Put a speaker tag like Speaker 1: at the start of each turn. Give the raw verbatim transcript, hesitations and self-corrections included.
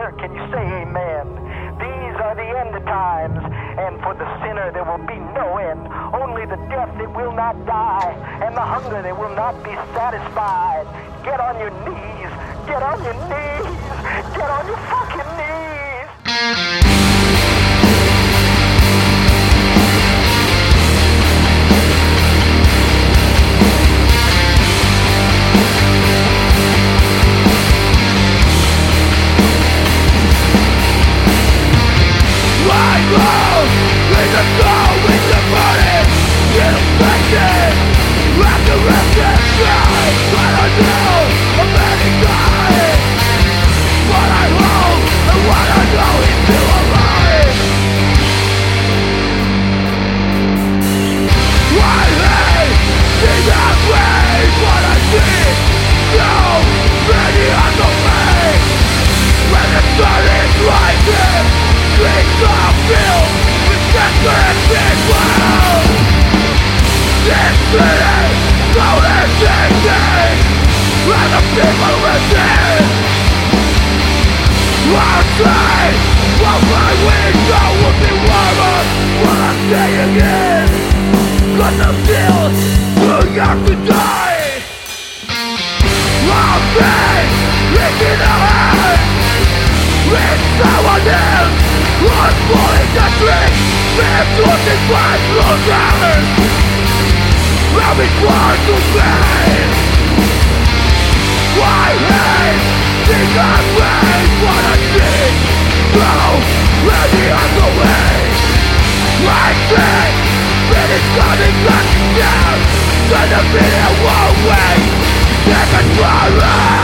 Speaker 1: sinner, can you say amen? These are the end times, and for the sinner there will be no end. Only the deaf that will not die, and the hunger that will not be satisfied. Get on your knees, get on your knees, get on your fucking knees.
Speaker 2: Turn the video away, take control.